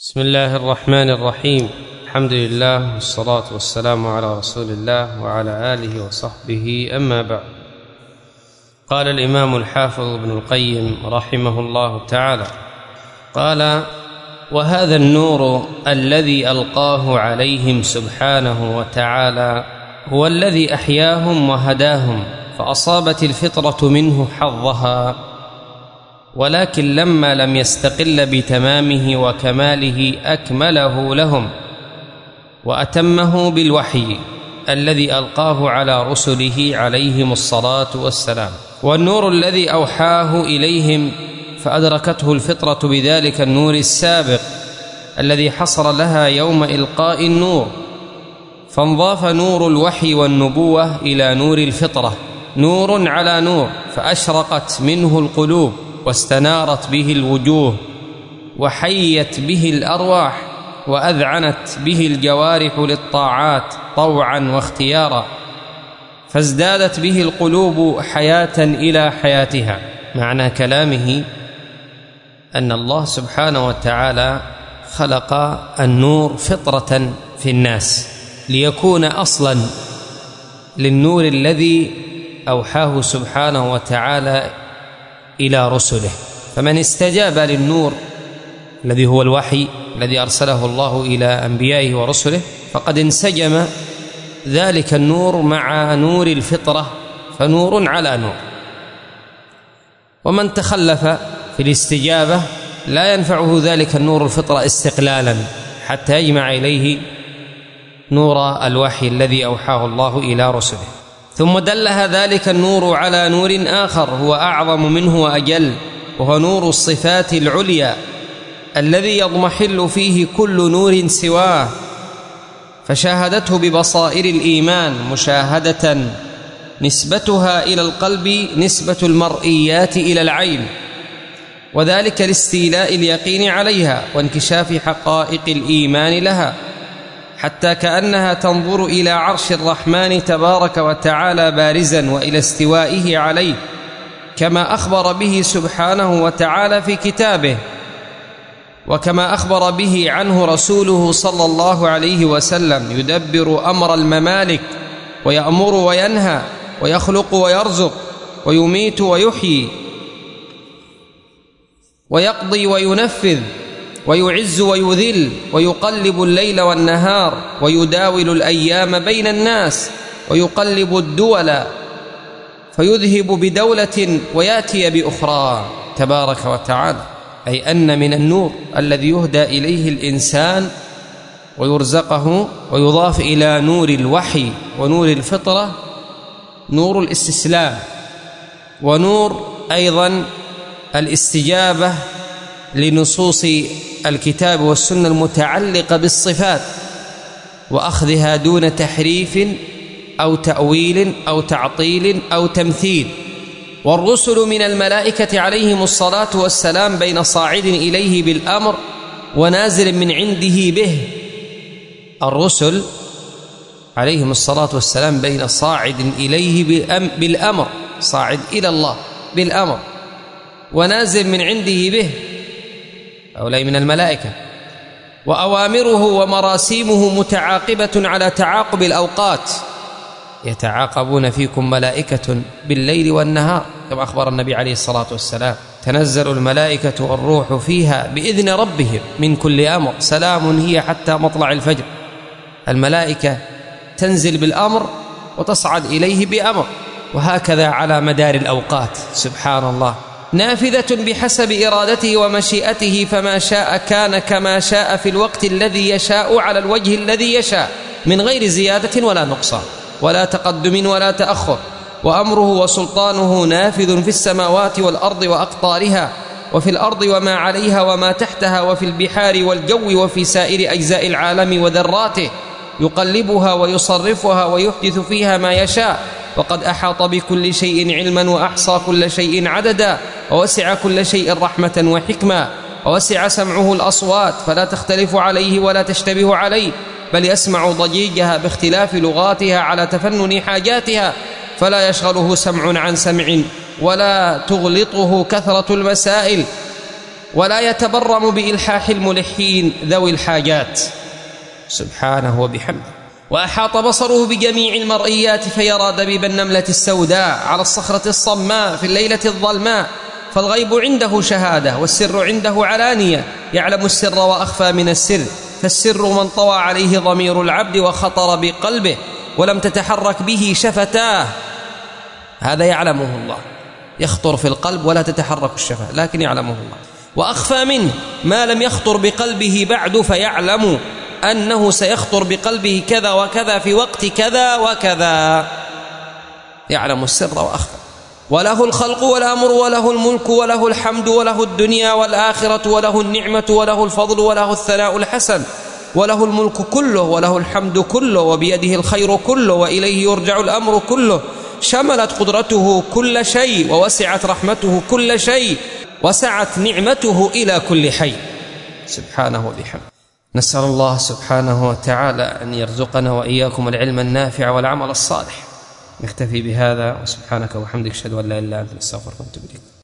بسم الله الرحمن الرحيم. الحمد لله والصلاة والسلام على رسول الله وعلى آله وصحبه، أما بعد. قال الإمام الحافظ ابن القيم رحمه الله تعالى، قال: وهذا النور الذي ألقاه عليهم سبحانه وتعالى هو الذي أحياهم وهداهم، فأصابت الفطرة منه حظها، ولكن لما لم يستقل بتمامه وكماله أكمله لهم وأتمه بالوحي الذي ألقاه على رسله عليهم الصلاة والسلام. والنور الذي أوحاه إليهم فأدركته الفطرة بذلك النور السابق الذي حصل لها يوم إلقاء النور، فانضاف نور الوحي والنبوة إلى نور الفطرة، نور على نور، فأشرقت منه القلوب واستنارت به الوجوه وحيت به الأرواح وأذعنت به الجوارح للطاعات طوعا واختيارا، فازدادت به القلوب حياة إلى حياتها. معنى كلامه أن الله سبحانه وتعالى خلق النور فطرة في الناس ليكون أصلا للنور الذي أوحاه سبحانه وتعالى إلى رسله، فمن استجاب للنور الذي هو الوحي الذي أرسله الله إلى أنبيائه ورسله فقد انسجم ذلك النور مع نور الفطرة، فنور على نور. ومن تخلف في الاستجابة لا ينفعه ذلك النور الفطرة استقلالا حتى يجمع إليه نور الوحي الذي أوحاه الله إلى رسله. ثم دلها ذلك النور على نور آخر هو أعظم منه وأجل، وهو نور الصفات العليا الذي يضمحل فيه كل نور سواه، فشاهدته ببصائر الإيمان مشاهدة نسبتها إلى القلب نسبة المرئيات إلى العين، وذلك لاستيلاء اليقين عليها وانكشاف حقائق الإيمان لها، حتى كأنها تنظر إلى عرش الرحمن تبارك وتعالى بارزا وإلى استوائه عليه، كما أخبر به سبحانه وتعالى في كتابه، وكما أخبر به عنه رسوله صلى الله عليه وسلم: يدبر أمر الممالك ويأمر وينهى ويخلق ويرزق ويميت ويحيي ويقضي وينفذ ويعز ويذل ويقلب الليل والنهار ويداول الأيام بين الناس ويقلب الدول فيذهب بدولة ويأتي بأخرى تبارك وتعالى. أي أن من النور الذي يهدى إليه الإنسان ويرزقه ويضاف إلى نور الوحي ونور الفطرة نور الاستسلام، ونور أيضا الاستجابة لنصوص الكتاب والسنة المتعلقة بالصفات وأخذها دون تحريف أو تأويل أو تعطيل أو تمثيل. والرسل من الملائكة عليهم الصلاة والسلام بين صاعد إليه بالأمر ونازل من عنده به. الرسل عليهم الصلاة والسلام بين صاعد إليه بالأمر، صاعد إلى الله بالأمر، ونازل من عنده به، هؤلاء من الملائكة. وأوامره ومراسيمه متعاقبة على تعاقب الأوقات، يتعاقبون فيكم ملائكة بالليل والنهار، كما أخبر النبي عليه الصلاة والسلام: تنزل الملائكة والروح فيها بإذن ربهم من كل أمر سلام هي حتى مطلع الفجر. الملائكة تنزل بالأمر وتصعد إليه بأمر، وهكذا على مدار الأوقات، سبحان الله، نافذة بحسب إرادته ومشيئته، فما شاء كان كما شاء في الوقت الذي يشاء على الوجه الذي يشاء، من غير زيادة ولا نقصان ولا تقدم ولا تأخر. وأمره وسلطانه نافذ في السماوات والأرض وأقطارها، وفي الأرض وما عليها وما تحتها، وفي البحار والجو، وفي سائر أجزاء العالم وذراته، يقلبها ويصرفها ويحدث فيها ما يشاء، وقد أحاط بكل شيء علما وأحصى كل شيء عددا، ووسع كل شيء رحمة وحكمة، ووسع سمعه الأصوات فلا تختلف عليه ولا تشتبه عليه، بل يسمع ضجيجها باختلاف لغاتها على تفنن حاجاتها، فلا يشغله سمع عن سمع ولا تغلطه كثرة المسائل، ولا يتبرم بإلحاح الملحين ذوي الحاجات سبحانه وبحمده. وأحاط بصره بجميع المرئيات فيرى دبيب النملة السوداء على الصخرة الصماء في الليلة الظلماء، فالغيب عنده شهادة والسر عنده علانية، يعلم السر وأخفى من السر، فالسر من طوى عليه ضمير العبد وخطر بقلبه ولم تتحرك به شفتاه، هذا يعلمه الله، يخطر في القلب ولا تتحرك الشفاه لكن يعلمه الله. وأخفى منه ما لم يخطر بقلبه بعد فيعلم أنه سيخطر بقلبه كذا وكذا في وقت كذا وكذا، يعلم السر وأخفى. وله الخلق والأمر وله الملك وله الحمد وله الدنيا والآخرة وله النعمة وله الفضل وله الثناء الحسن وله الملك كله وله الحمد كله وبيده الخير كله وإليه يرجع الأمر كله، شملت قدرته كل شيء ووسعت رحمته كل شيء وسعت نعمته إلى كل حي سبحانه وبحمده. نسأل الله سبحانه وتعالى أن يرزقنا وإياكم العلم النافع والعمل الصالح. نكتفي بهذا وسبحانك وبحمدك أشهد أن لا إله إلا أنت نستغفرك ونتوب إليك.